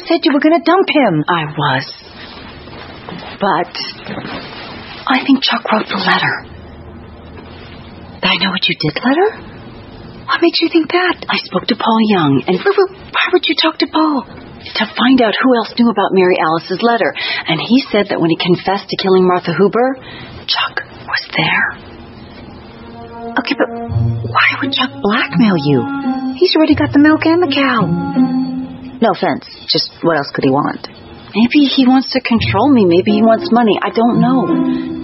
said you were going to dump him. I was. But I think Chuck wrote the letter. I know what you did, letter? What makes you think that? I spoke to Paul Young, and... Why would you talk to Paul? To find out who else knew about Mary Alice's letter. And he said that when he confessed to killing Martha Huber, Chuck was there. Okay, but why would Chuck blackmail you? He's already got the milk and the cow. No offense, just what else could he want? Maybe he wants to control me. Maybe he wants money. I don't know.